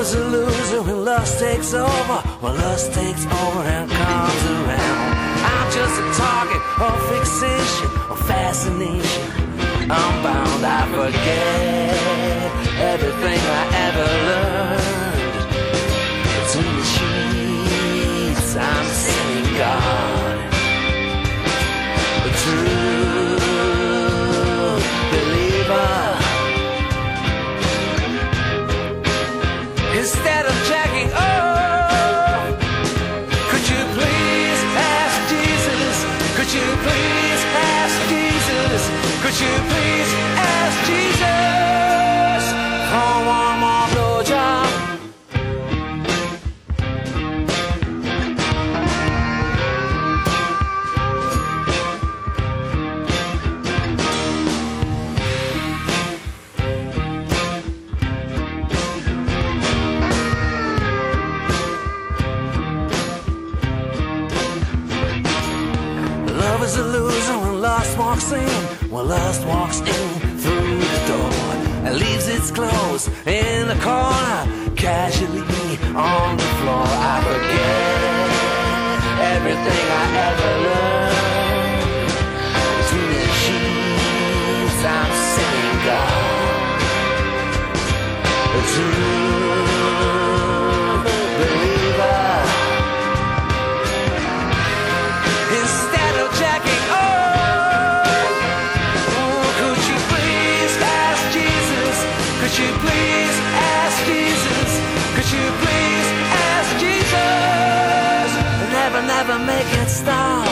is a loser when lust takes over. When lust takes over and comes around, I'm just a target of fixation, of fascination. I'm bound, I forget everything I ever learned. Between the sheets, I'm sitting God. A true believer. Instead of jacking off, could you please ask Jesus? Could you please ask Jesus? Could you please ask Jesus for one more blowjob? Love is a loser when lust walks in. When lust walks in through the door and leaves its clothes in the corner, casually on the floor. I forget everything I ever learned. Between the sheets, I'm sitting God. A true believer. Instead of jacking off, could you please ask Jesus? Could you please ask Jesus? Could you please ask Jesus? Never, never make it stop.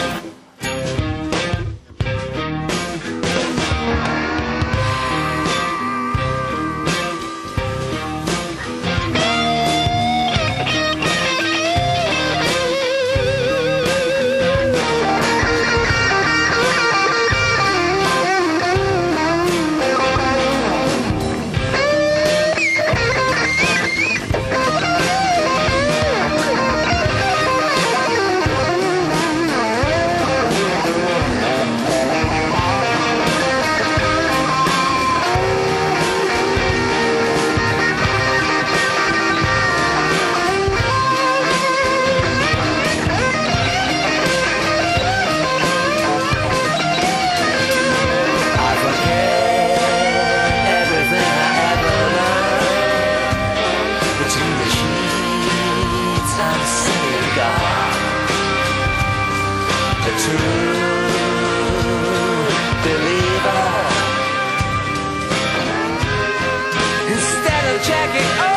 Instead of checking